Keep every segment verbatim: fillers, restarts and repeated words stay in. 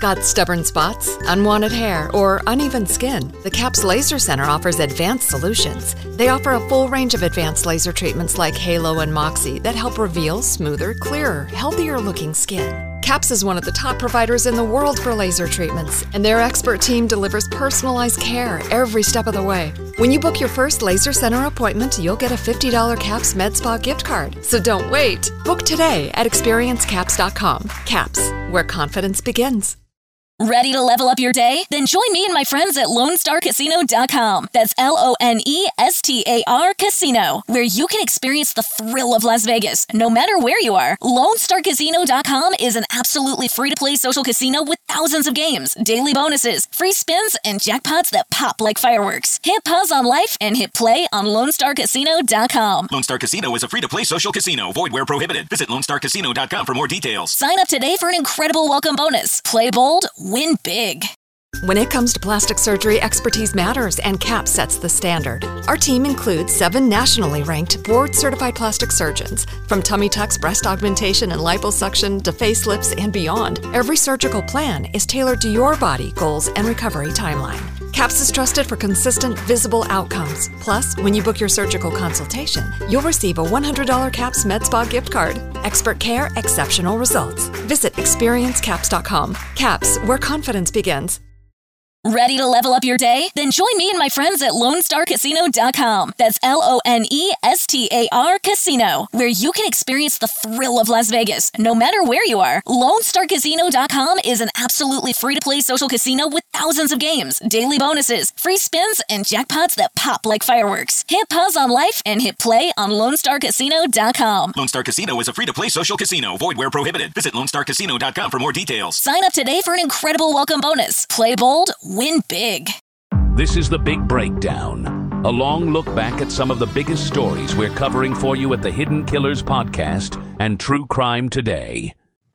Got stubborn spots, unwanted hair, or uneven skin? The CAPS Laser Center offers advanced solutions. They offer a full range of advanced laser treatments like Halo and Moxie that help reveal smoother, clearer, healthier-looking skin. CAPS is one of the top providers in the world for laser treatments, and their expert team delivers personalized care every step of the way. When you book your first Laser Center appointment, you'll get a fifty dollars CAPS MedSpa gift card. So don't wait. Book today at experience caps dot com. CAPS, where confidence begins. Ready to level up your day? Then join me and my friends at Lone Star Casino dot com. That's L O N E S T A R Casino, where you can experience the thrill of Las Vegas, no matter where you are. Lone Star Casino dot com is an absolutely free-to-play social casino with thousands of games, daily bonuses, free spins, and jackpots that pop like fireworks. Hit pause on life and hit play on Lone Star Casino dot com. Lone Star Casino is a free-to-play social casino. Void where prohibited. Visit Lone Star Casino dot com for more details. Sign up today for an incredible welcome bonus. Play bold, win big. When it comes to plastic surgery, expertise matters, and CAPS sets the standard. Our team includes seven nationally ranked, board-certified plastic surgeons. From tummy tucks, breast augmentation, and liposuction to facelifts and beyond, every surgical plan is tailored to your body, goals, and recovery timeline. CAPS is trusted for consistent, visible outcomes. Plus, when you book your surgical consultation, you'll receive a one hundred dollars CAPS MedSpa gift card. Expert care, exceptional results. Visit experience caps dot com. CAPS, where confidence begins. Ready to level up your day? Then join me and my friends at Lone Star Casino dot com. That's L O N E S T A R Casino, where you can experience the thrill of Las Vegas, no matter where you are. Lone Star Casino dot com is an absolutely free-to-play social casino with thousands of games, daily bonuses, free spins, and jackpots that pop like fireworks. Hit pause on life and hit play on Lone Star Casino dot com. Lone Star Casino is a free-to-play social casino. Void where prohibited. Visit Lone Star Casino dot com for more details. Sign up today for an incredible welcome bonus. Play bold, win big. This is The Big Breakdown, a long look back at some of the biggest stories we're covering for you at the Hidden Killers podcast and True Crime Today.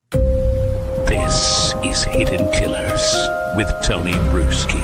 This is Hidden Killers with Tony Bruschi.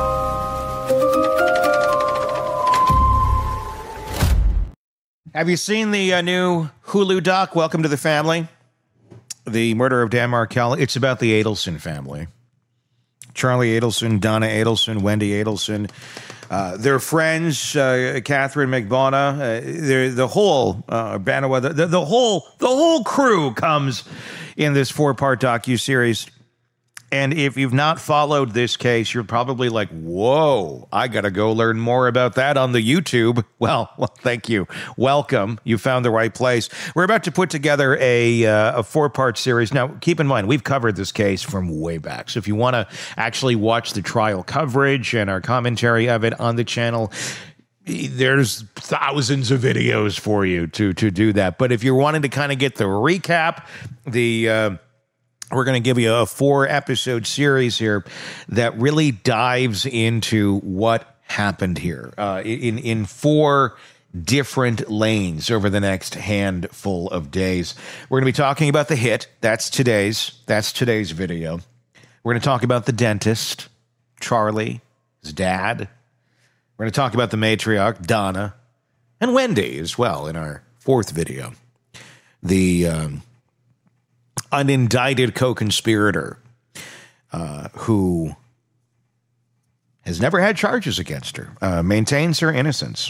Have you seen the uh, new Hulu doc, Welcome to the Family? The Murder of Dan Markel. It's about the Adelson family. Charlie Adelson, Donna Adelson, Wendy Adelson. Uh, their friends, uh, Catherine McDonough, uh, the whole uh, Banawa, the, the whole the whole crew comes in this four-part docuseries. And if you've not followed this case, you're probably like, whoa, I got to go learn more about that on the YouTube. Well, well, thank you. Welcome. You found the right place. We're about to put together a, uh, a four-part series. Now, keep in mind, we've covered this case from way back. So if you want to actually watch the trial coverage and our commentary of it on the channel, there's thousands of videos for you to, to do that. But if you're wanting to kind of get the recap, the... Uh, We're going to give you a four-episode series here that really dives into what happened here uh, in, in four different lanes over the next handful of days. We're going to be talking about the hit. That's today's. That's today's video. We're going to talk about the dentist, Charlie, his dad. We're going to talk about the matriarch, Donna, and Wendy as well in our fourth video. The... Um, unindicted co-conspirator uh, who has never had charges against her, uh, maintains her innocence.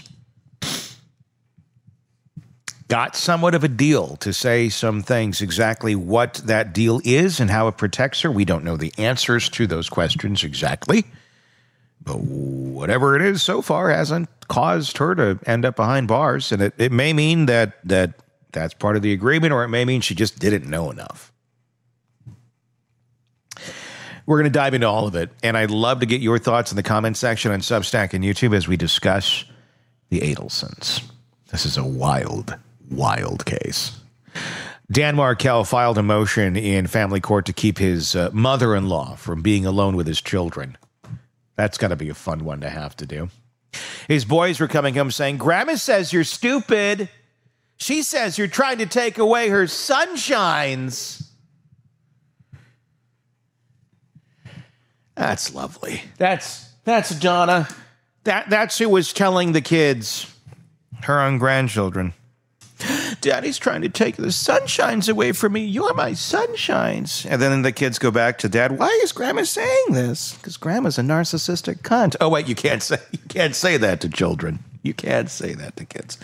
Got somewhat of a deal to say some things, exactly what that deal is and how it protects her. We don't know the answers to those questions exactly, but whatever it is so far hasn't caused her to end up behind bars. And it, it may mean that that that's part of the agreement, or it may mean she just didn't know enough. We're going to dive into all of it, and I'd love to get your thoughts in the comment section on Substack and YouTube as we discuss the Adelsons. This is a wild, wild case. Dan Markel filed a motion in family court to keep his uh, mother-in-law from being alone with his children. That's got to be a fun one to have to do. His boys were coming home saying, "Grandma says you're stupid. She says you're trying to take away her sunshines." That's lovely. That's that's Donna. That that's who was telling the kids, her own grandchildren, Daddy's trying to take the sunshines away from me. You're my sunshines. And then the kids go back to Dad. Why is Grandma saying this? Because Grandma's a narcissistic cunt. Oh, wait, you can't say you can't say that to children. You can't say that to kids.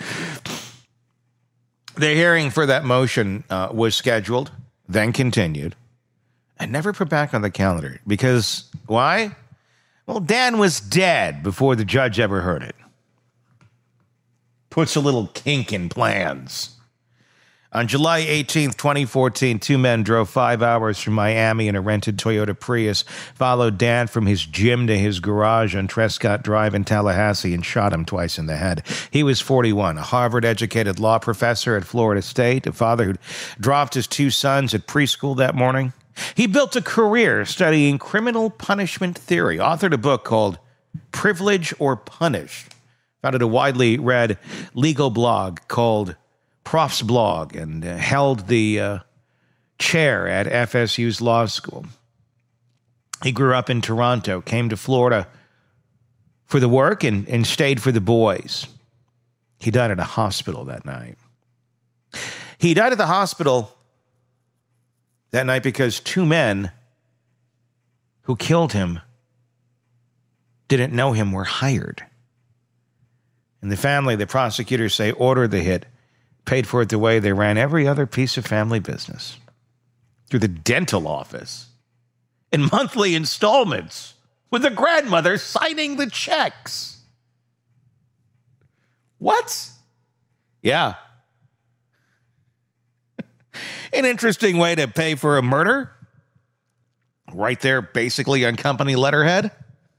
The hearing for that motion uh, was scheduled, then continued, and never put back on the calendar. Because, why? Well, Dan was dead before the judge ever heard it. Puts a little kink in plans. On July eighteenth, twenty fourteen, two men drove five hours from Miami in a rented Toyota Prius, followed Dan from his gym to his garage on Trescott Drive in Tallahassee, and shot him twice in the head. He was forty-one, a Harvard-educated law professor at Florida State, a father who'd dropped his two sons at preschool that morning. He built a career studying criminal punishment theory, authored a book called Privilege or Punish, founded a widely read legal blog called Prof's Blog, and uh, held the uh, chair at F S U's law school. He grew up in Toronto, came to Florida for the work, and, and stayed for the boys. He died at a hospital that night. He died at the hospital that night because two men who killed him didn't know him were hired. And the family, the prosecutors say, ordered the hit, paid for it the way they ran every other piece of family business, through the dental office, in monthly installments, with the grandmother signing the checks. What? Yeah. An interesting way to pay for a murder. Right there, basically on company letterhead.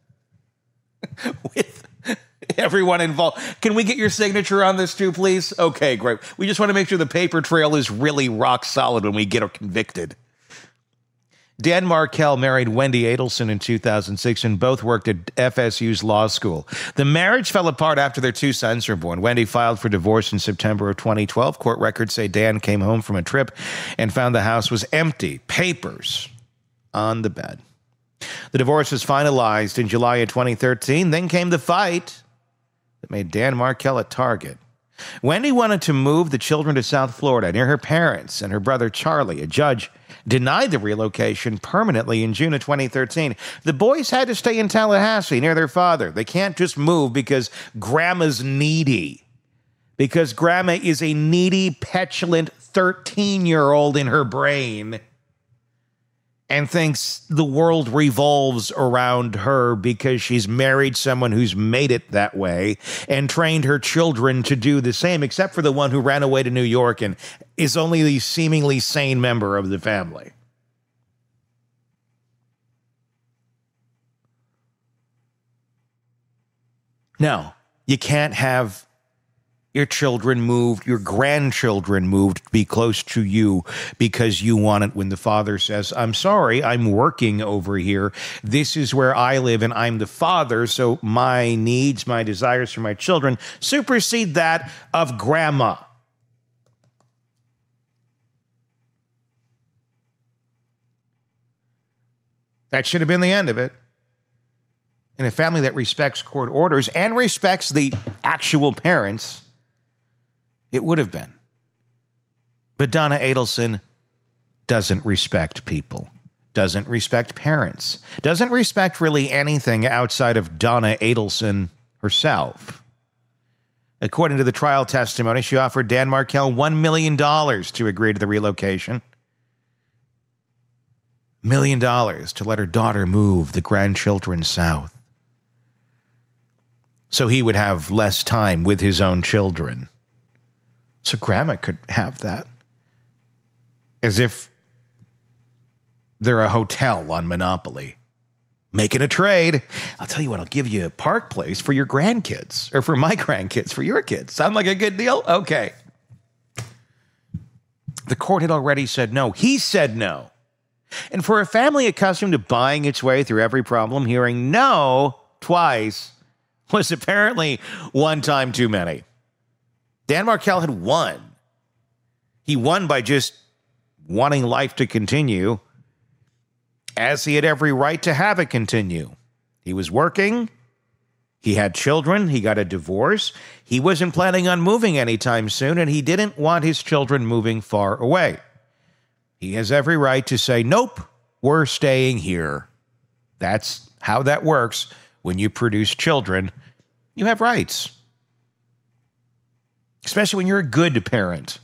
With everyone involved. Can we get your signature on this too, please? Okay, great. We just want to make sure the paper trail is really rock solid when we get her convicted. Dan Markel married Wendy Adelson in two thousand six, and both worked at F S U's law school. The marriage fell apart after their two sons were born. Wendy filed for divorce in September of twenty twelve. Court records say Dan came home from a trip and found the house was empty, papers on the bed. The divorce was finalized in July of twenty thirteen. Then came the fight that made Dan Markel a target. Wendy wanted to move the children to South Florida near her parents and her brother Charlie. A judge denied the relocation permanently in June of twenty thirteen. The boys had to stay in Tallahassee near their father. They can't just move because Grandma's needy. Because Grandma is a needy, petulant thirteen-year-old in her brain and thinks the world revolves around her because she's married someone who's made it that way and trained her children to do the same, except for the one who ran away to New York and is only the seemingly sane member of the family. No, you can't have your children moved, your grandchildren moved to be close to you because you want it when the father says, I'm sorry, I'm working over here. This is where I live and I'm the father, so my needs, my desires for my children supersede that of Grandma. That should have been the end of it. In a family that respects court orders and respects the actual parents, it would have been. But Donna Adelson doesn't respect people, doesn't respect parents, doesn't respect really anything outside of Donna Adelson herself. According to the trial testimony, she offered Dan Markel one million dollars to agree to the relocation. Million dollars to let her daughter move the grandchildren south, so he would have less time with his own children. So Grandma could have that. As if they're a hotel on Monopoly. Making a trade. I'll tell you what, I'll give you a Park Place for your grandkids. Or for my grandkids, for your kids. Sound like a good deal? Okay. The court had already said no. He said no. And for a family accustomed to buying its way through every problem, hearing no twice was apparently one time too many. Dan Markel had won. He won by just wanting life to continue, as he had every right to have it continue. He was working. He had children. He got a divorce. He wasn't planning on moving anytime soon, and he didn't want his children moving far away. He has every right to say, nope, we're staying here. That's how that works when you produce children. You have rights, especially when you're a good parent.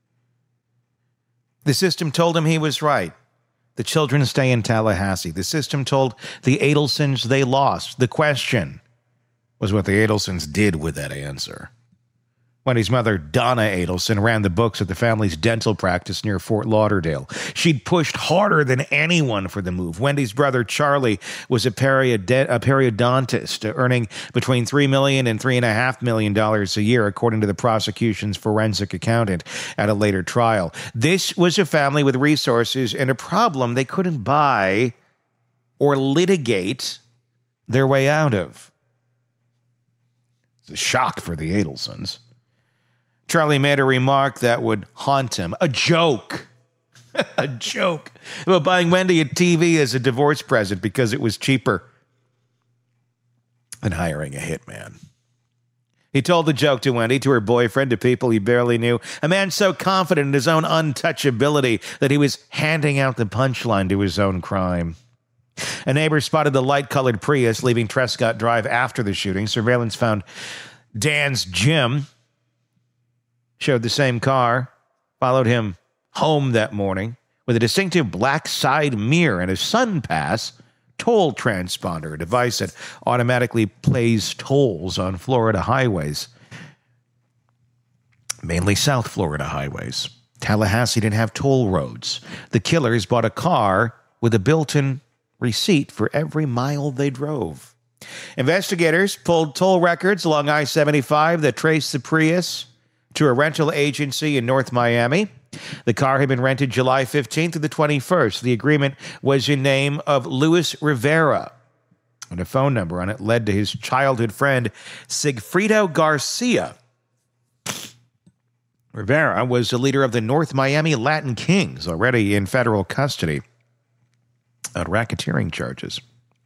The system told him he was right. The children stay in Tallahassee. The system told the Adelsons they lost. The question was what the Adelsons did with that answer. Wendy's mother, Donna Adelson, ran the books at the family's dental practice near Fort Lauderdale. She'd pushed harder than anyone for the move. Wendy's brother, Charlie, was a, period- a periodontist, earning between three million dollars and three point five million dollars a year, according to the prosecution's forensic accountant at a later trial. This was a family with resources and a problem they couldn't buy or litigate their way out of. It's a shock for the Adelsons. Charlie made a remark that would haunt him. A joke. a joke. About buying Wendy a T V as a divorce present because it was cheaper than hiring a hitman. He told the joke to Wendy, to her boyfriend, to people he barely knew. A man so confident in his own untouchability that he was handing out the punchline to his own crime. A neighbor spotted the light-colored Prius leaving Trescott Drive after the shooting. Surveillance found Dan's gym. Showed the same car, followed him home that morning with a distinctive black side mirror and a SunPass toll transponder, a device that automatically plays tolls on Florida highways, mainly South Florida highways. Tallahassee didn't have toll roads. The killers bought a car with a built-in receipt for every mile they drove. Investigators pulled toll records along I seventy-five that traced the Prius to a rental agency in North Miami. The car had been rented July fifteenth to the twenty-first. The agreement was in name of Luis Rivera, and a phone number on it led to his childhood friend, Sigfrido Garcia. Rivera was the leader of the North Miami Latin Kings, already in federal custody on racketeering charges.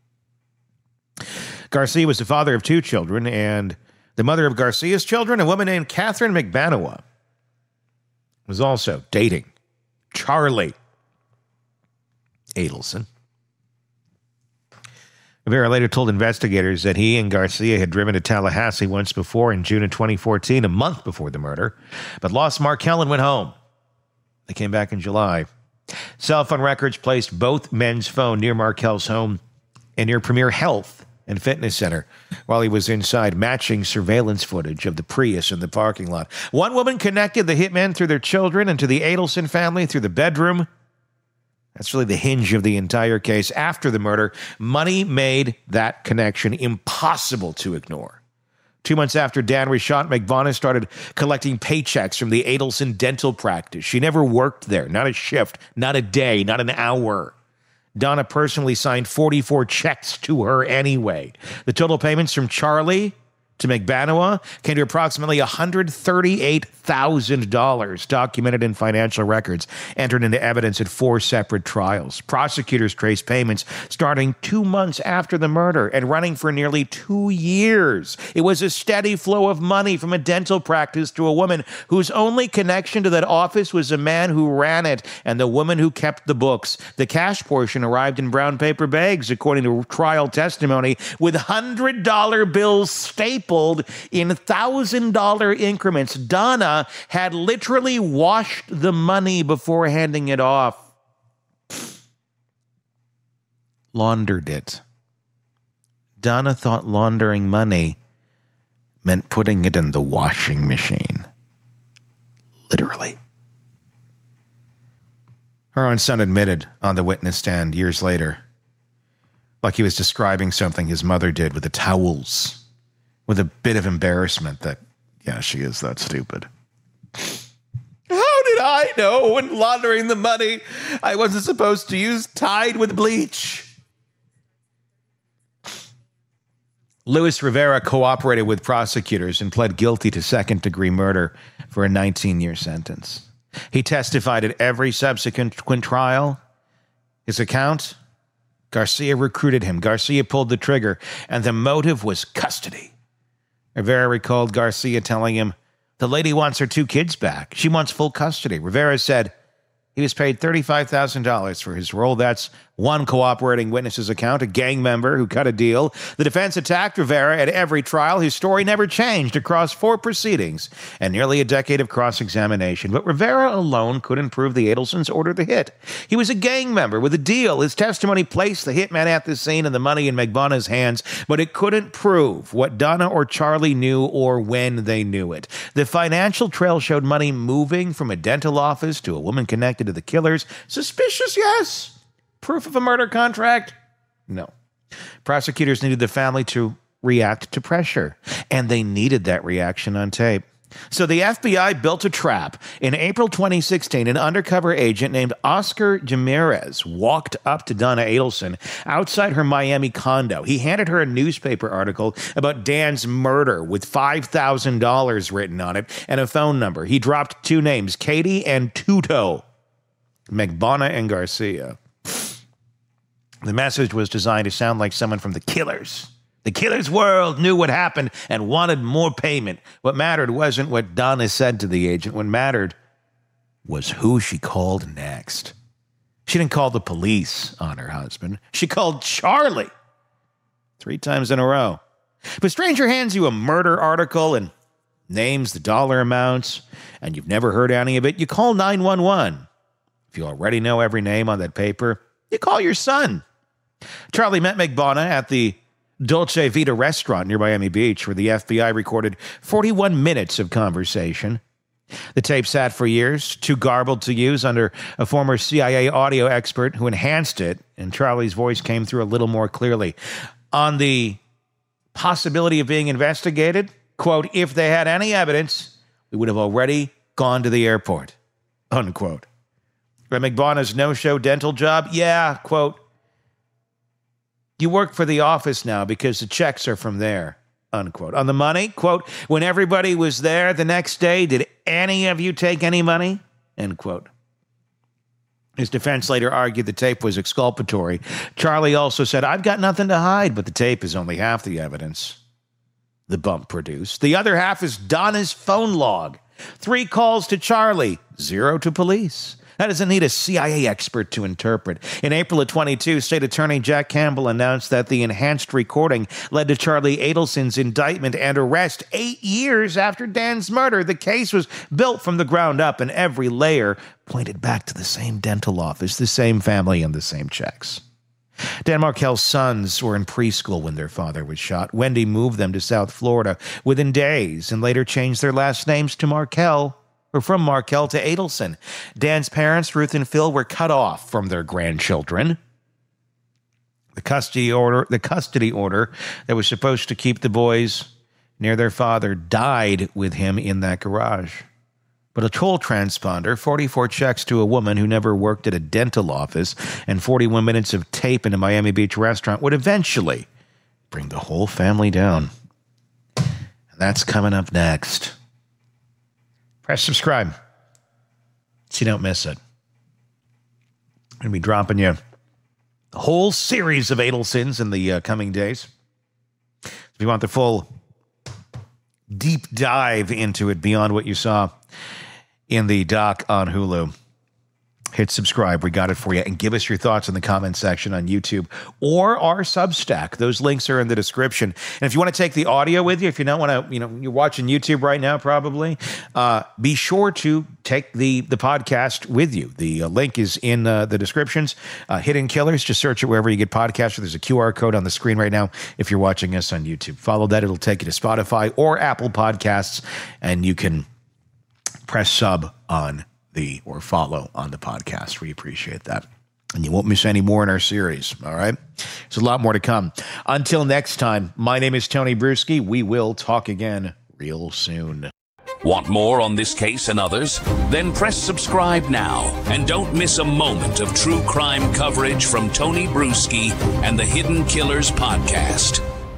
Garcia was the father of two children, and the mother of Garcia's children, a woman named Catherine McBanoa, was also dating Charlie Adelson. Rivera later told investigators that he and Garcia had driven to Tallahassee once before in June of twenty fourteen, a month before the murder, but lost Markel and went home. They came back in July. Cell phone records placed both men's phone near Markel's home and near Premier Health and Fitness Center while he was inside, matching surveillance footage of the Prius in the parking lot. One woman connected the hitmen through their children and to the Adelson family through the bedroom. That's really the hinge of the entire case. After the murder, money made that connection impossible to ignore. Two months after Dan was shot, McVonna started collecting paychecks from the Adelson dental practice. She never worked there, not a shift, not a day, not an hour. Donna personally signed forty-four checks to her anyway. The total payments from Charlie to McBanoa came to approximately one hundred thirty-eight thousand dollars, documented in financial records, entered into evidence at four separate trials. Prosecutors traced payments starting two months after the murder and running for nearly two years. It was a steady flow of money from a dental practice to a woman whose only connection to that office was a man who ran it and the woman who kept the books. The cash portion arrived in brown paper bags, according to trial testimony, with one hundred dollar bills stapled in one thousand dollar increments. Donna had literally washed the money before handing it off. Laundered it. Donna thought laundering money meant putting it in the washing machine. Literally. Her own son admitted on the witness stand years later, like he was describing something his mother did with the towels, with a bit of embarrassment that, yeah, she is that stupid. How did I know when laundering the money I wasn't supposed to use Tide with bleach? Luis Rivera cooperated with prosecutors and pled guilty to second-degree murder for a nineteen-year sentence. He testified at every subsequent trial. His account Garcia recruited him. Garcia pulled the trigger, and the motive was custody. Rivera recalled Garcia telling him, "The lady wants her two kids back. She wants full custody." Rivera said he was paid thirty-five thousand dollars for his role. That's one cooperating witness's account, a gang member who cut a deal. The defense attacked Rivera at every trial. His story never changed across four proceedings and nearly a decade of cross-examination. But Rivera alone couldn't prove the Adelsons ordered the hit. He was a gang member with a deal. His testimony placed the hitman at the scene and the money in McBona's hands, but it couldn't prove what Donna or Charlie knew or when they knew it. The financial trail showed money moving from a dental office to a woman connected to the killers. Suspicious, yes. Proof of a murder contract? No. Prosecutors needed the family to react to pressure, and they needed that reaction on tape. So the F B I built a trap. In April twenty sixteen, an undercover agent named Oscar Jimenez walked up to Donna Adelson outside her Miami condo. He handed her a newspaper article about Dan's murder with five thousand dollars written on it and a phone number. He dropped two names, Katie and Tuto, McBona and Garcia. The message was designed to sound like someone from the Killers. The Killers world knew what happened and wanted more payment. What mattered wasn't what Donna said to the agent. What mattered was who she called next. She didn't call the police on her husband. She called Charlie three times in a row. If a stranger hands you a murder article and names the dollar amounts and you've never heard any of it, you call nine one one. If you already know every name on that paper, you call your son. Charlie met McBona at the Dolce Vita restaurant near Miami Beach, where the F B I recorded forty-one minutes of conversation. The tape sat for years, too garbled to use, under a former C I A audio expert who enhanced it, and Charlie's voice came through a little more clearly. On the possibility of being investigated, quote, "If they had any evidence, we would have already gone to the airport," unquote. McBona's no-show dental job, yeah, quote, "You work for the office now because the checks are from there," unquote. On the money, quote, "When everybody was there the next day, did any of you take any money?" End quote. His defense later argued the tape was exculpatory. Charlie also said, "I've got nothing to hide," but the tape is only half the evidence the bump produced. The other half is Donna's phone log. Three calls to Charlie, zero to police. That doesn't need a C I A expert to interpret. In April of twenty-two, State Attorney Jack Campbell announced that the enhanced recording led to Charlie Adelson's indictment and arrest eight years after Dan's murder. The case was built from the ground up, and every layer pointed back to the same dental office, the same family, and the same checks. Dan Markel's sons were in preschool when their father was shot. Wendy moved them to South Florida within days and later changed their last names to Markel. Or from Markel to Adelson. Dan's parents, Ruth and Phil, were cut off from their grandchildren. The custody order, the custody order that was supposed to keep the boys near their father died with him in that garage. But a toll transponder, forty-four checks to a woman who never worked at a dental office, and forty-one minutes of tape in a Miami Beach restaurant would eventually bring the whole family down. And that's coming up next. Press subscribe so you don't miss it. I'm going to be dropping you the whole series of Adelsons in the uh, coming days. If you want the full deep dive into it beyond what you saw in the doc on Hulu, hit subscribe. We got it for you. And give us your thoughts in the comment section on YouTube or our Substack. Those links are in the description. And if you want to take the audio with you, if you don't want to, you know, you're watching YouTube right now probably, uh, be sure to take the, the podcast with you. The uh, link is in uh, the descriptions. Uh, Hidden Killers, just search it wherever you get podcasts. There's a Q R code on the screen right now if you're watching us on YouTube. Follow that. It'll take you to Spotify or Apple Podcasts, and you can press sub on the or follow on the podcast. We appreciate that. And you won't miss any more in our series, all right? There's a lot more to come. Until next time, my name is Tony Bruschi. We will talk again real soon. Want more on this case and others? Then press subscribe now and don't miss a moment of true crime coverage from Tony Bruschi and the Hidden Killers podcast.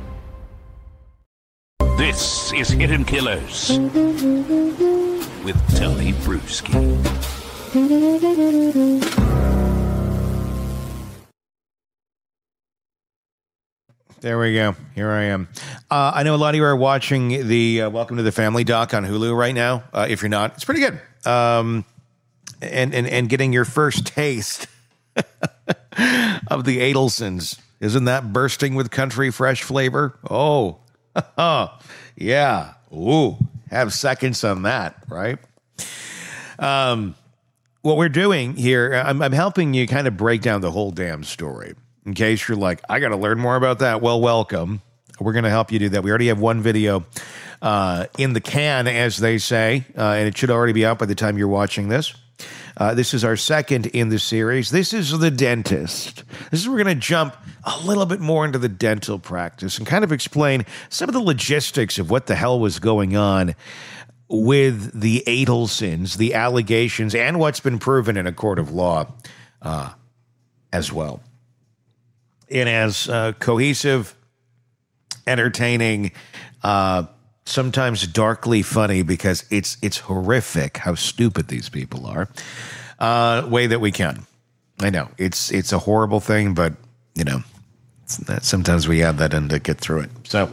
This is Hidden Killers with Tony Bruschi. There we go. Here I am. Uh, I know a lot of you are watching the uh, Welcome to the Family doc on Hulu right now. Uh, if you're not, it's pretty good. Um, and, and, and getting your first taste of the Adelsons. Isn't that bursting with country fresh flavor? Oh, yeah. Ooh, have seconds on that, right? Um, what we're doing here, I'm, I'm helping you kind of break down the whole damn story. In case you're like, I got to learn more about that. Well, welcome. We're going to help you do that. We already have one video uh, in the can, as they say, uh, and it should already be out by the time you're watching this. Uh, this is our second in the series. This is The Dentist. This is where we're going to jump a little bit more into the dental practice and kind of explain some of the logistics of what the hell was going on with the Adelsons, the allegations, and what's been proven in a court of law uh, as well. In as uh, cohesive, entertaining, uh, sometimes darkly funny, because it's it's horrific how stupid these people are, uh, way that we can. I know it's it's a horrible thing, but you know, it's that sometimes we add that in to get through it. So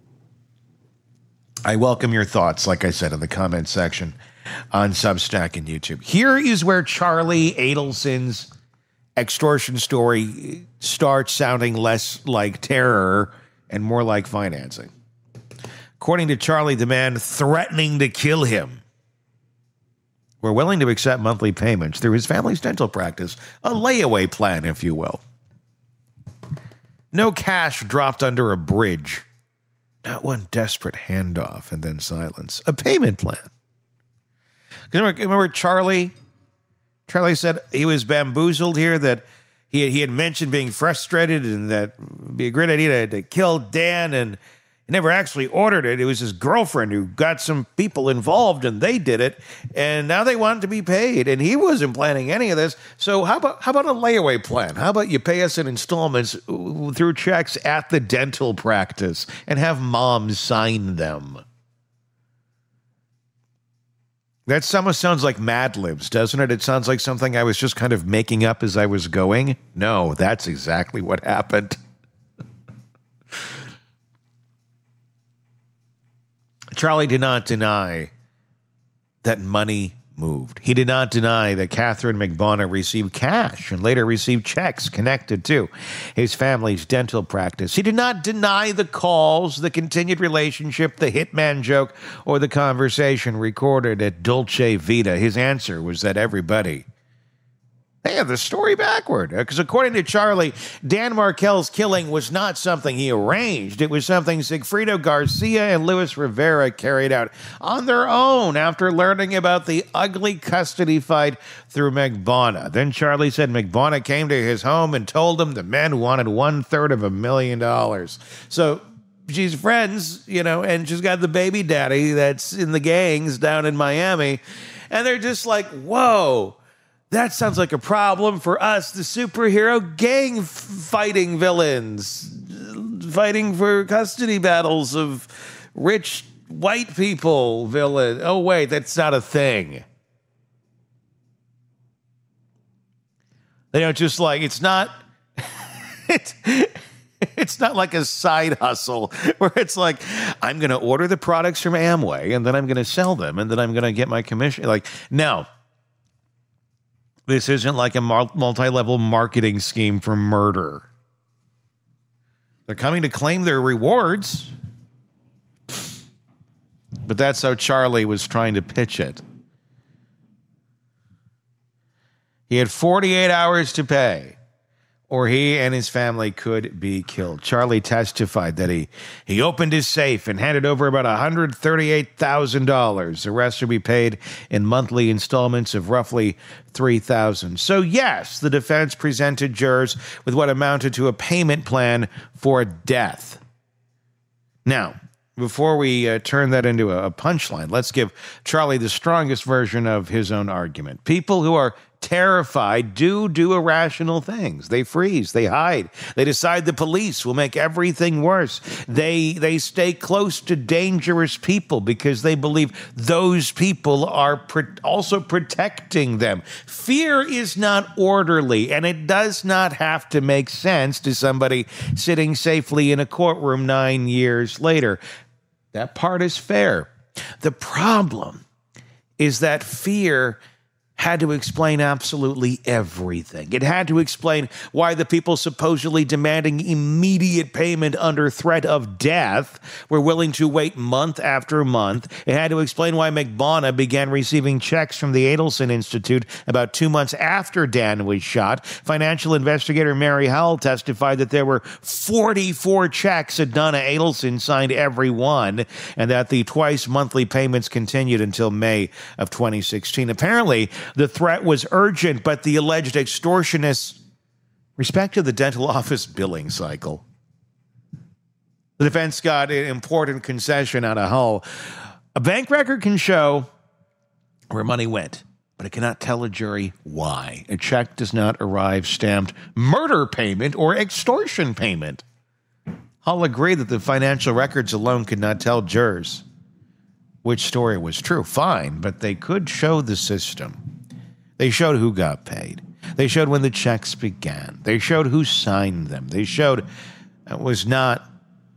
I welcome your thoughts, like I said, in the comment section on Substack and YouTube. Here is where Charlie Adelson's extortion story starts sounding less like terror and more like financing. According to Charlie, the man threatening to kill him were willing to accept monthly payments through his family's dental practice, a layaway plan, if you will. No cash dropped under a bridge. Not one desperate handoff and then silence. A payment plan. Remember, remember Charlie? Charlie said he was bamboozled here, that he, he had mentioned being frustrated and that it would be a great idea to, to kill Dan, and he never actually ordered it. It was his girlfriend who got some people involved and they did it, and now they want to be paid, and he wasn't planning any of this. So how about how about a layaway plan? How about you pay us in installments through checks at the dental practice and have mom sign them? That almost sounds like Mad Libs, doesn't it? It sounds like something I was just kind of making up as I was going. No, that's exactly what happened. Charlie did not deny that money moved. He did not deny that Catherine McBonna received cash and later received checks connected to his family's dental practice. He did not deny the calls, the continued relationship, the hitman joke, or the conversation recorded at Dolce Vita. His answer was that everybody... They have the story backward, because according to Charlie, Dan Markel's killing was not something he arranged. It was something Sigfrido Garcia and Luis Rivera carried out on their own after learning about the ugly custody fight through McBonna. Then Charlie said McBonna came to his home and told him the men wanted one-third of a million dollars. So she's friends, you know, and she's got the baby daddy that's in the gangs down in Miami, and they're just like, whoa. That sounds like a problem for us, the superhero gang f- fighting villains, fighting for custody battles of rich white people villain. Oh, wait, that's not a thing. They don't just like, it's not, it's, it's not like a side hustle where it's like, I'm going to order the products from Amway and then I'm going to sell them and then I'm going to get my commission. Like, no. This isn't like a multi-level marketing scheme for murder. They're coming to claim their rewards. But that's how Charlie was trying to pitch it. He had forty-eight hours to pay, or he and his family could be killed. Charlie testified that he, he opened his safe and handed over about one hundred thirty-eight thousand dollars. The rest would be paid in monthly installments of roughly three thousand dollars. So yes, the defense presented jurors with what amounted to a payment plan for death. Now, before we uh, turn that into a, a punchline, let's give Charlie the strongest version of his own argument. People who are terrified, do do irrational things. They freeze, they hide. They decide the police will make everything worse. They they stay close to dangerous people because they believe those people are pro- also protecting them. Fear is not orderly, and it does not have to make sense to somebody sitting safely in a courtroom nine years later. That part is fair. The problem is that fear had to explain absolutely everything. It had to explain why the people supposedly demanding immediate payment under threat of death were willing to wait month after month. It had to explain why McBonna began receiving checks from the Adelson Institute about two months after Dan was shot. Financial investigator Mary Howell testified that there were forty-four checks that Donna Adelson signed every one, and that the twice monthly payments continued until May of twenty sixteen. Apparently, the threat was urgent, but the alleged extortionists respected the dental office billing cycle. The defense got an important concession out of Hull. A bank record can show where money went, but it cannot tell a jury why. A check does not arrive stamped murder payment or extortion payment. Hull agreed that the financial records alone could not tell jurors which story was true. Fine, but they could show the system. They showed who got paid. They showed when the checks began. They showed who signed them. They showed it was not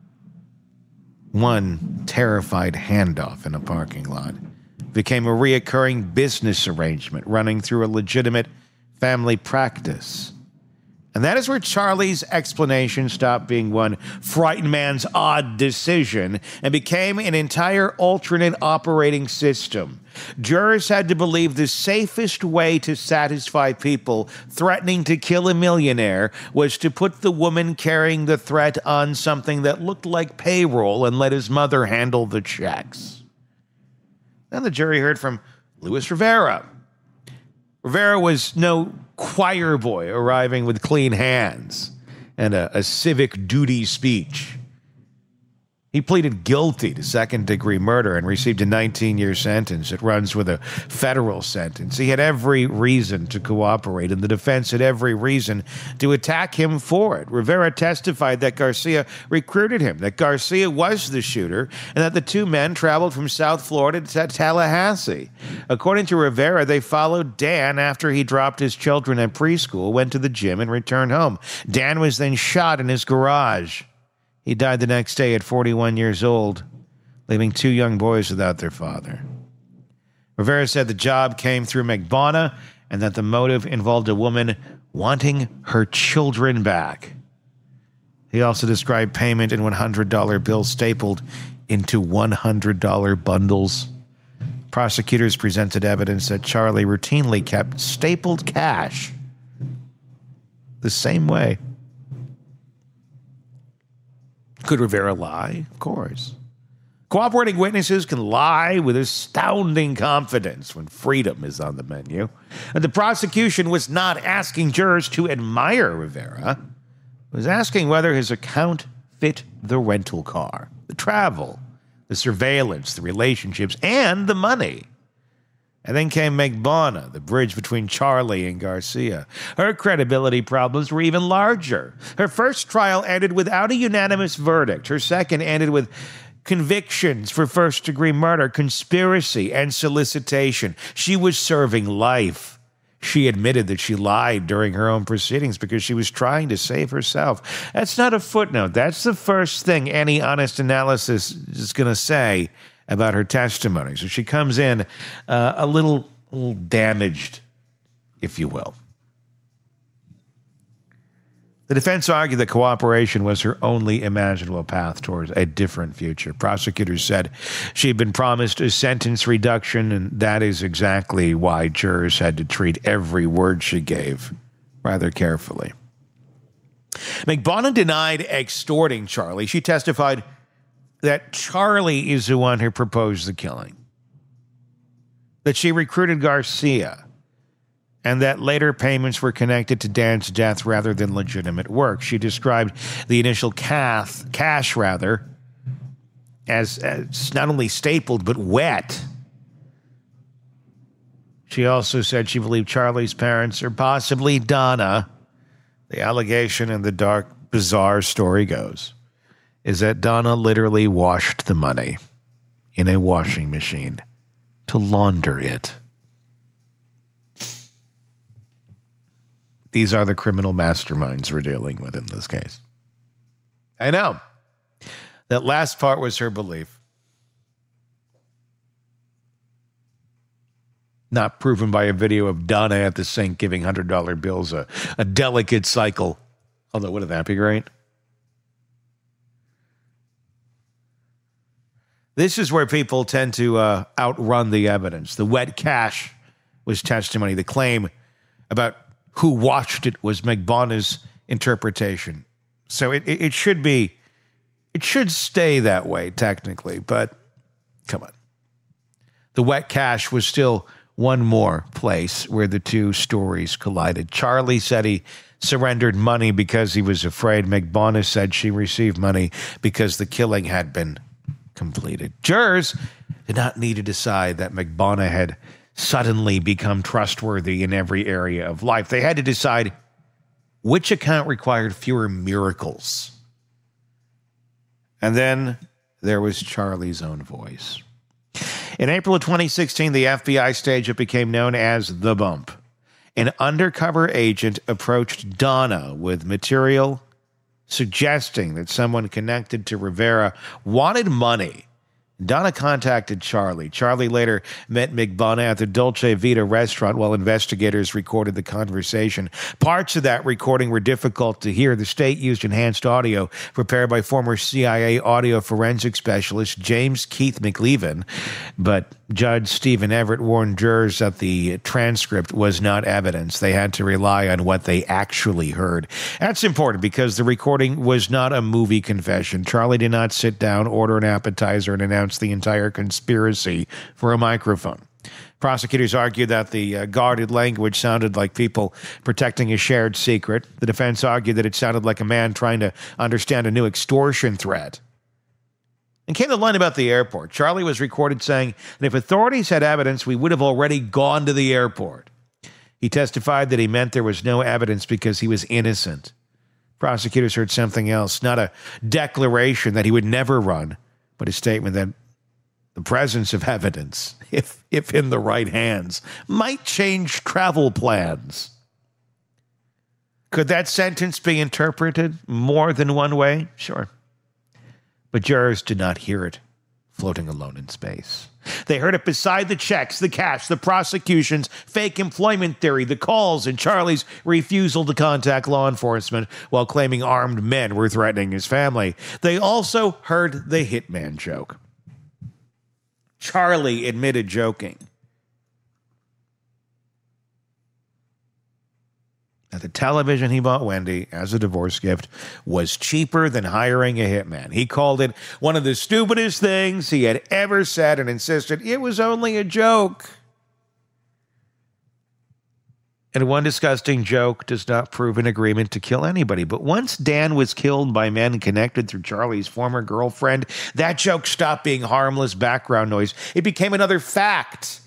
one terrified handoff in a parking lot. It became a reoccurring business arrangement running through a legitimate family practice. And that is where Charlie's explanation stopped being one frightened man's odd decision and became an entire alternate operating system. Jurors had to believe the safest way to satisfy people threatening to kill a millionaire was to put the woman carrying the threat on something that looked like payroll and let his mother handle the checks. Then the jury heard from Luis Rivera. Rivera was no choir boy arriving with clean hands and a, a civic duty speech. He pleaded guilty to second-degree murder and received a nineteen-year sentence. It runs with a federal sentence. He had every reason to cooperate, and the defense had every reason to attack him for it. Rivera testified that Garcia recruited him, that Garcia was the shooter, and that the two men traveled from South Florida to Tallahassee. According to Rivera, they followed Dan after he dropped his children at preschool, went to the gym, and returned home. Dan was then shot in his garage. He died the next day at forty-one years old, leaving two young boys without their father. Rivera said the job came through McBonna and that the motive involved a woman wanting her children back. He also described payment in one hundred dollar bills stapled into one hundred dollar bundles. Prosecutors presented evidence that Charlie routinely kept stapled cash the same way. Could Rivera lie? Of course. Cooperating witnesses can lie with astounding confidence when freedom is on the menu. And the prosecution was not asking jurors to admire Rivera. It was asking whether his account fit the rental car, the travel, the surveillance, the relationships, and the money. And then came McBonna, the bridge between Charlie and Garcia. Her credibility problems were even larger. Her first trial ended without a unanimous verdict. Her second ended with convictions for first-degree murder, conspiracy, and solicitation. She was serving life. She admitted that she lied during her own proceedings because she was trying to save herself. That's not a footnote. That's the first thing any honest analysis is going to say about her testimony. So she comes in uh, a little, little damaged, if you will. The defense argued that cooperation was her only imaginable path towards a different future. Prosecutors said she had been promised a sentence reduction, and that is exactly why jurors had to treat every word she gave rather carefully. McBonna denied extorting Charlie. She testified that Charlie is the one who proposed the killing, that she recruited Garcia, and that later payments were connected to Dan's death rather than legitimate work. She described the initial cash, cash rather, as, as not only stapled but wet. She also said she believed Charlie's parents or possibly Donna. The allegation in the dark, bizarre story goes is that Donna literally washed the money in a washing machine to launder it. These are the criminal masterminds we're dealing with in this case. I know. That last part was her belief. Not proven by a video of Donna at the sink giving one hundred dollar bills a, a delicate cycle. Although, wouldn't that be great? This is where people tend to uh, outrun the evidence. The wet cash was testimony. The claim about who watched it was McBonna's interpretation. So it, it, it should be, it should stay that way technically, but come on. The wet cash was still one more place where the two stories collided. Charlie said he surrendered money because he was afraid. McBonna said she received money because the killing had been completed. Jurors did not need to decide that McBonna had suddenly become trustworthy in every area of life. They had to decide which account required fewer miracles. And then there was Charlie's own voice. In April of twenty sixteen, the F B I staged what became known as The Bump. An undercover agent approached Donna with material suggesting that someone connected to Rivera wanted money. Donna contacted Charlie. Charlie later met McBonna at the Dolce Vita restaurant while investigators recorded the conversation. Parts of that recording were difficult to hear. The state used enhanced audio prepared by former C I A audio forensic specialist James Keith McLeaven, but Judge Stephen Everett warned jurors that the transcript was not evidence. They had to rely on what they actually heard. That's important because the recording was not a movie confession. Charlie did not sit down, order an appetizer, and announce the entire conspiracy for a microphone. Prosecutors argued that the uh, guarded language sounded like people protecting a shared secret. The defense argued that it sounded like a man trying to understand a new extortion threat. And came the line about the airport. Charlie was recorded saying that if authorities had evidence, we would have already gone to the airport. He testified that he meant there was no evidence because he was innocent. Prosecutors heard something else, not a declaration that he would never run, but a statement that the presence of evidence, if if in the right hands, might change travel plans. Could that sentence be interpreted more than one way? Sure. But jurors did not hear it floating alone in space. They heard it beside the checks, the cash, the prosecution's fake employment theory, the calls, and Charlie's refusal to contact law enforcement while claiming armed men were threatening his family. They also heard the hitman joke. Charlie admitted joking that the television he bought Wendy as a divorce gift was cheaper than hiring a hitman. He called it one of the stupidest things he had ever said and insisted it was only a joke. And one disgusting joke does not prove an agreement to kill anybody. But once Dan was killed by men connected through Charlie's former girlfriend, that joke stopped being harmless background noise. It became another fact.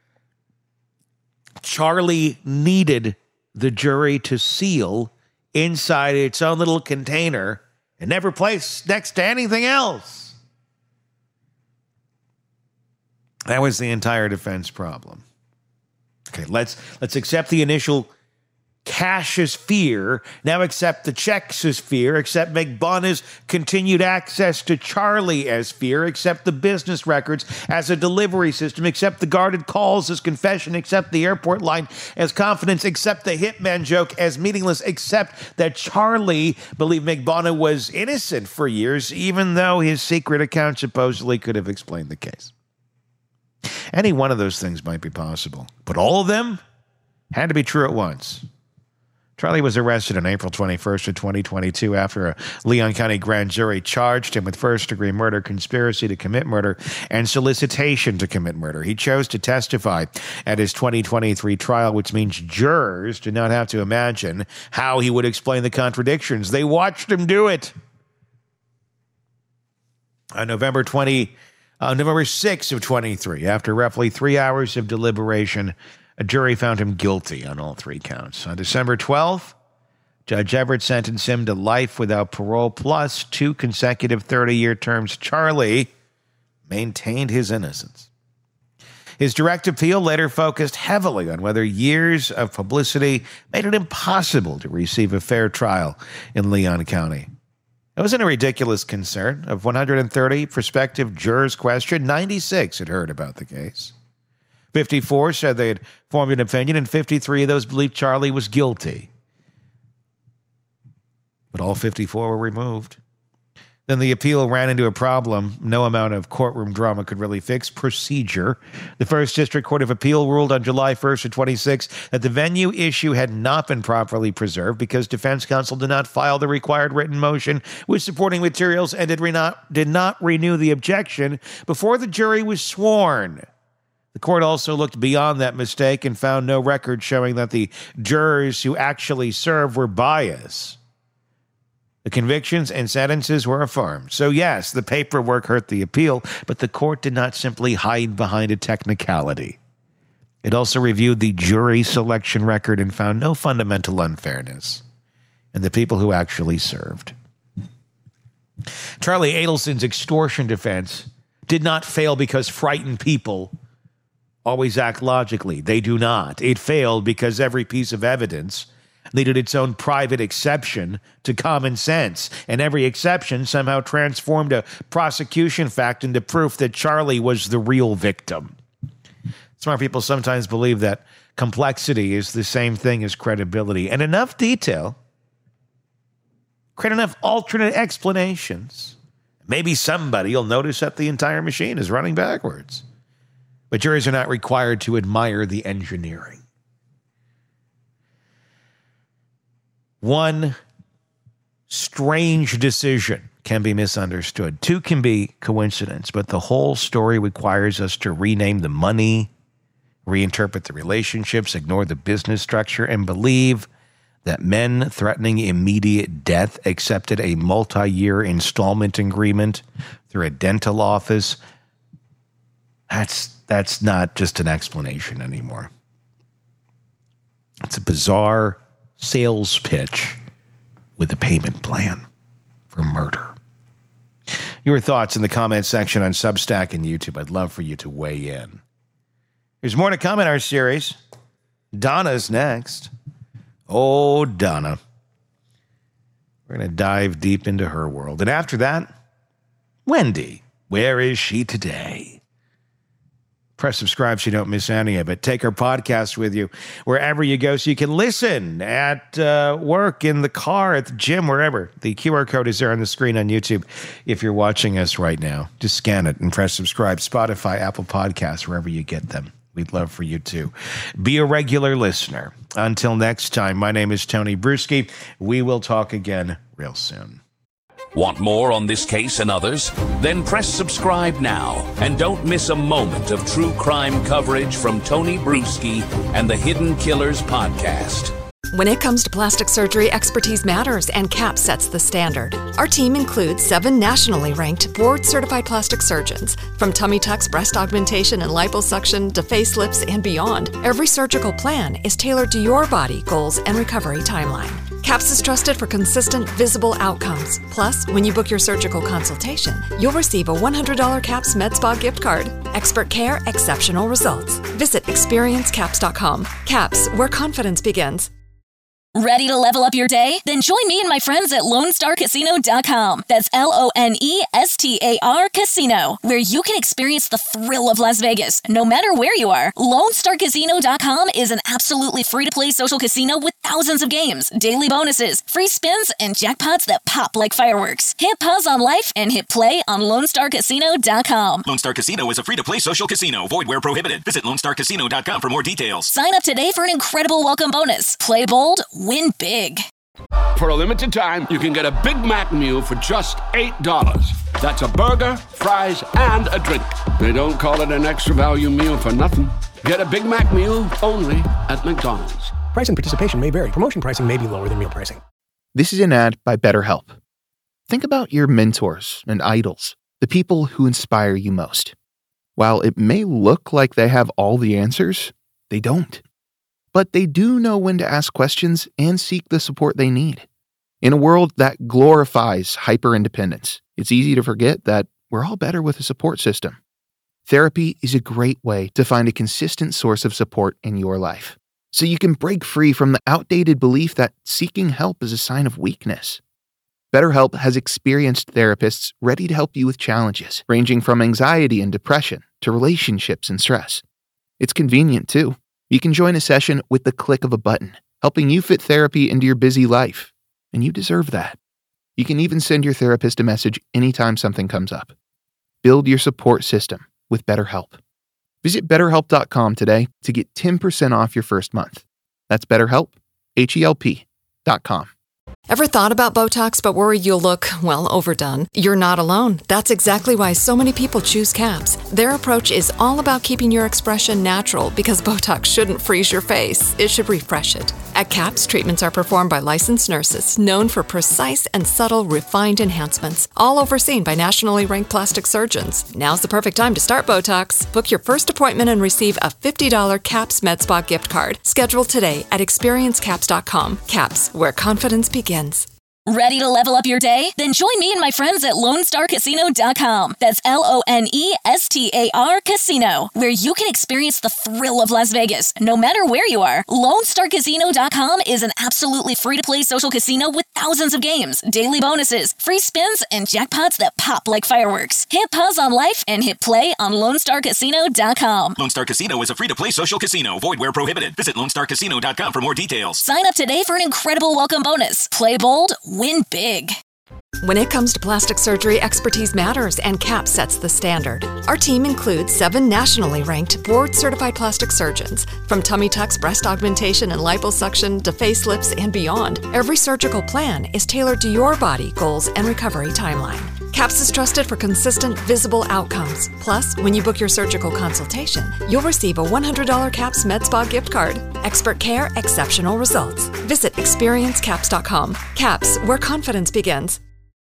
Charlie needed the jury to seal inside its own little container and never placed next to anything else. That was the entire defense problem. Okay, let's let's accept the initial cash as fear. Now accept the checks as fear. Accept McBonna's continued access to Charlie as fear. Accept the business records as a delivery system. Accept the guarded calls as confession. Accept the airport line as confidence. Accept the hitman joke as meaningless. Accept that Charlie believed McBonna was innocent for years, even though his secret account supposedly could have explained the case. Any one of those things might be possible, but all of them had to be true at once. Charlie was arrested on April twenty-first of twenty twenty-two after a Leon County grand jury charged him with first-degree murder, conspiracy to commit murder, and solicitation to commit murder. He chose to testify at his twenty twenty-three trial, which means jurors did not have to imagine how he would explain the contradictions. They watched him do it. On November twentieth, Uh, November sixth of twenty-three, after roughly three hours of deliberation, A jury found him guilty on all three counts. On December twelfth, Judge Everett sentenced him to life without parole plus two consecutive thirty-year terms. Charlie maintained his innocence. His direct appeal later focused heavily on whether years of publicity made it impossible to receive a fair trial in Leon County. It wasn't a ridiculous concern. Of one hundred thirty prospective jurors questioned, ninety-six had heard about the case. fifty-four said they had formed an opinion, and fifty-three of those believed Charlie was guilty. But all fifty-four were removed. Then the appeal ran into a problem no amount of courtroom drama could really fix: procedure. The First District Court of Appeal ruled on July first of twenty-six that the venue issue had not been properly preserved because defense counsel did not file the required written motion with supporting materials and did, re- not, did not renew the objection before the jury was sworn. The court also looked beyond that mistake and found no record showing that the jurors who actually served were biased. The convictions and sentences were affirmed. So yes, the paperwork hurt the appeal, but the court did not simply hide behind a technicality. It also reviewed the jury selection record and found no fundamental unfairness in the people who actually served. Charlie Adelson's extortion defense did not fail because frightened people always act logically. They do not. It failed because every piece of evidence needed its own private exception to common sense, and every exception somehow transformed a prosecution fact into proof that Charlie was the real victim. Smart people sometimes believe that complexity is the same thing as credibility, and enough detail create enough alternate explanations. Maybe somebody will notice that the entire machine is running backwards. But juries are not required to admire the engineering. One strange decision can be misunderstood. Two can be coincidence, but the whole story requires us to rename the money, reinterpret the relationships, ignore the business structure, and believe that men threatening immediate death accepted a multi-year installment agreement through a dental office. That's, that's not just an explanation anymore. It's a bizarre sales pitch with a payment plan for murder. Your thoughts in the comment section on Substack and YouTube. I'd love for you to weigh in. There's more to come in our series. Donna's next. Oh, Donna. We're going to dive deep into her world. And after that, Wendy. Where is she today? Press subscribe so you don't miss any of it. Take our podcast with you wherever you go so you can listen at uh, work, in the car, at the gym, wherever. The Q R code is there on the screen on YouTube if you're watching us right now. Just scan it and press subscribe. Spotify, Apple Podcasts, wherever you get them. We'd love for you to be a regular listener. Until next time, my name is Tony Bruschi. We will talk again real soon. Want more on this case and others? Then press subscribe now and don't miss a moment of true crime coverage from Tony Bruschi and the Hidden Killers podcast. When it comes to plastic surgery, expertise matters, and CAP sets the standard. Our team includes seven nationally ranked, board-certified plastic surgeons. From tummy tucks, breast augmentation, and liposuction to facelifts and beyond, every surgical plan is tailored to your body, goals, and recovery timeline. CAPS is trusted for consistent, visible outcomes. Plus, when you book your surgical consultation, you'll receive a one hundred dollars CAPS MedSpa gift card. Expert care, exceptional results. Visit experience caps dot com. CAPS, where confidence begins. Ready to level up your day? Then join me and my friends at Lone Star Casino dot com. That's L O N E S T A R Casino, where you can experience the thrill of Las Vegas, no matter where you are. Lone Star Casino dot com is an absolutely free-to-play social casino with thousands of games, daily bonuses, free spins, and jackpots that pop like fireworks. Hit pause on life and hit play on Lone Star Casino dot com. Lone Star Casino is a free-to-play social casino. Void where prohibited. Visit Lone Star Casino dot com for more details. Sign up today for an incredible welcome bonus. Play bold, win big. For a limited time, you can get a Big Mac meal for just eight dollars. That's a burger, fries, and a drink. They don't call it an extra value meal for nothing. Get a Big Mac meal only at McDonald's. Price and participation may vary. Promotion pricing may be lower than meal pricing. This is an ad by BetterHelp. Think about your mentors and idols, the people who inspire you most. While it may look like they have all the answers, They don't. But they do know when to ask questions and seek the support they need. In a world that glorifies hyper-independence, it's easy to forget that we're all better with a support system. Therapy is a great way to find a consistent source of support in your life, so you can break free from the outdated belief that seeking help is a sign of weakness. BetterHelp has experienced therapists ready to help you with challenges, ranging from anxiety and depression to relationships and stress. It's convenient, too. You can join a session with the click of a button, helping you fit therapy into your busy life. And you deserve that. You can even send your therapist a message anytime something comes up. Build your support system with BetterHelp. Visit better help dot com today to get ten percent off your first month. That's BetterHelp, H E L P dot com. Ever thought about Botox but worried you'll look, well, overdone? You're not alone. That's exactly why so many people choose CAPS. Their approach is all about keeping your expression natural because Botox shouldn't freeze your face. It should refresh it. At CAPS, treatments are performed by licensed nurses known for precise and subtle refined enhancements, all overseen by nationally ranked plastic surgeons. Now's the perfect time to start Botox. Book your first appointment and receive a fifty dollars CAPS MedSpa gift card. Schedule today at experience caps dot com. CAPS, where confidence begins. Ready to level up your day? Then join me and my friends at Lone Star Casino dot com. That's L O N E S T A R Casino, where you can experience the thrill of Las Vegas, no matter where you are. Lone Star Casino dot com is an absolutely free-to-play social casino with thousands of games, daily bonuses, free spins, and jackpots that pop like fireworks. Hit pause on life and hit play on Lone Star Casino dot com. Lone Star Casino is a free-to-play social casino. Void where prohibited. Visit Lone Star Casino dot com for more details. Sign up today for an incredible welcome bonus. Play bold, win big. When it comes to plastic surgery, expertise matters, and CAPS sets the standard. Our team includes seven nationally ranked, board-certified plastic surgeons. From tummy tucks, breast augmentation, and liposuction to facelifts and beyond, every surgical plan is tailored to your body, goals, and recovery timeline. CAPS is trusted for consistent, visible outcomes. Plus, when you book your surgical consultation, you'll receive a one hundred dollars CAPS MedSpa gift card. Expert care, exceptional results. Visit experience caps dot com. CAPS, where confidence begins.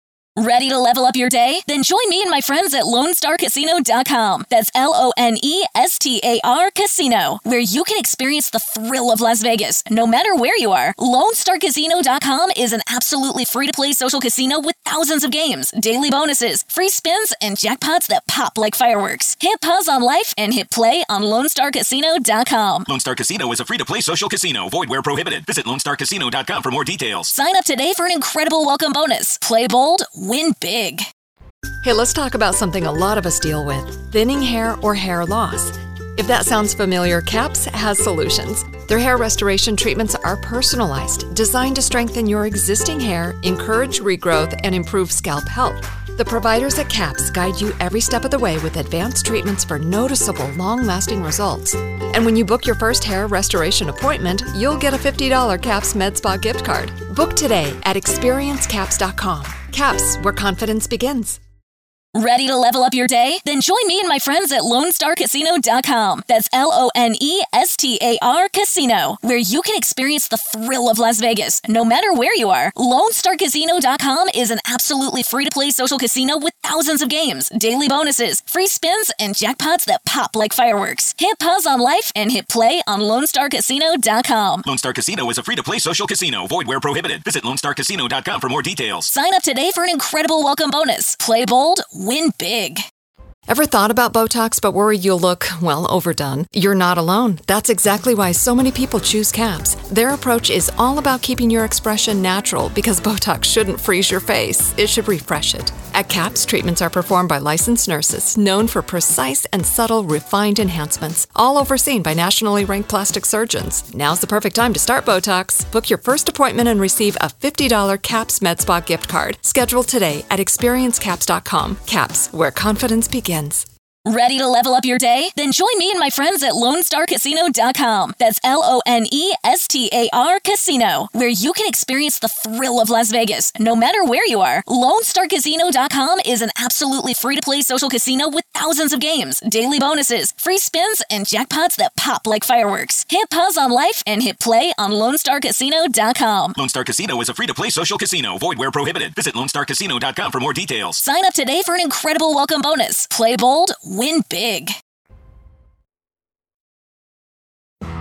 Ready to level up your day? Then join me and my friends at Lone Star Casino dot com. That's L O N E S T A R Casino, where you can experience the thrill of Las Vegas, no matter where you are. Lone Star Casino dot com is an absolutely free-to-play social casino with thousands of games, daily bonuses, free spins, and jackpots that pop like fireworks. Hit pause on life and hit play on Lone Star Casino dot com. Lone Star Casino is a free-to-play social casino. Void where prohibited. Visit Lone Star Casino dot com for more details. Sign up today for an incredible welcome bonus. Play bold, win big. Hey, let's talk about something a lot of us deal with: thinning hair or hair loss. If that sounds familiar, CAPS has solutions. Their hair restoration treatments are personalized, designed to strengthen your existing hair, encourage regrowth, and improve scalp health. The providers at CAPS guide you every step of the way with advanced treatments for noticeable, long-lasting results. And when you book your first hair restoration appointment, you'll get a fifty dollars CAPS MedSpa gift card. Book today at experience caps dot com. CAPS, where confidence begins. Ready to level up your day? Then join me and my friends at Lone Star Casino dot com. That's L O N E S T A R Casino, where you can experience the thrill of Las Vegas, no matter where you are. Lone Star Casino dot com is an absolutely free-to-play social casino with thousands of games, daily bonuses, free spins, and jackpots that pop like fireworks. Hit pause on life and hit play on Lone Star Casino dot com. Lone Star Casino is a free-to-play social casino. Void where prohibited. Visit Lone Star Casino dot com for more details. Sign up today for an incredible welcome bonus. Play bold, win big. Ever thought about Botox but worried you'll look, well, overdone? You're not alone. That's exactly why so many people choose CAPS. Their approach is all about keeping your expression natural because Botox shouldn't freeze your face. It should refresh it. At CAPS, treatments are performed by licensed nurses known for precise and subtle refined enhancements, all overseen by nationally ranked plastic surgeons. Now's the perfect time to start Botox. Book your first appointment and receive a fifty dollars CAPS MedSpa gift card. Schedule today at experience caps dot com. CAPS, where confidence begins. Ready to level up your day? Then join me and my friends at Lone Star Casino dot com. That's L O N E S T A R Casino, where you can experience the thrill of Las Vegas, no matter where you are. Lone Star Casino dot com is an absolutely free-to-play social casino with thousands of games, daily bonuses, free spins, and jackpots that pop like fireworks. Hit pause on life and hit play on Lone Star Casino dot com. Lone Star Casino is a free-to-play social casino. Void where prohibited. Visit Lone Star Casino dot com for more details. Sign up today for an incredible welcome bonus. Play bold, win big.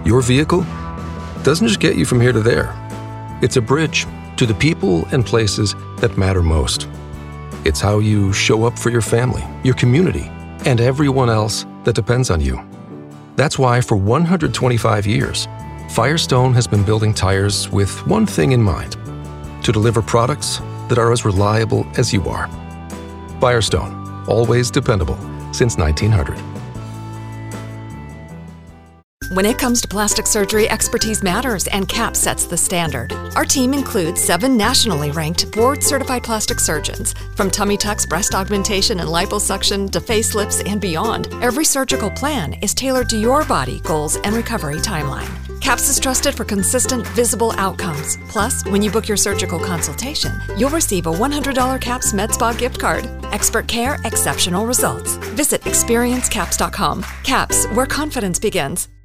Your vehicle doesn't just get you from here to there. It's a bridge to the people and places that matter most. It's how you show up for your family, your community, and everyone else that depends on you. That's why for one hundred twenty-five years, Firestone has been building tires with one thing in mind: to deliver products that are as reliable as you are. Firestone, always dependable since nineteen hundred. When it comes to plastic surgery, expertise matters, and CAP sets the standard. Our team includes seven nationally ranked, board-certified plastic surgeons. From tummy tucks, breast augmentation, and liposuction to facelifts and beyond, every surgical plan is tailored to your body, goals, and recovery timeline. CAPS is trusted for consistent, visible outcomes. Plus, when you book your surgical consultation, you'll receive a one hundred dollars CAPS MedSpa gift card. Expert care, exceptional results. Visit experience caps dot com. CAPS, where confidence begins.